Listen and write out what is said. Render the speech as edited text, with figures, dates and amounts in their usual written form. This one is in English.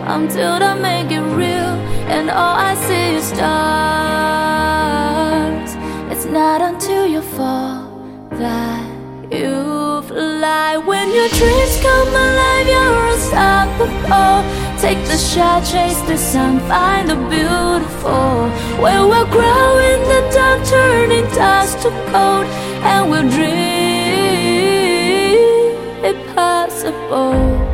until I make it real, and all I see is stars. It's not until you fall that you fly. When your dreams come alive, you're unstoppable. Take the shot, chase the sun, find the beautiful. Where we'll grow in the dark, turning dust to gold, and we'll dream it possible.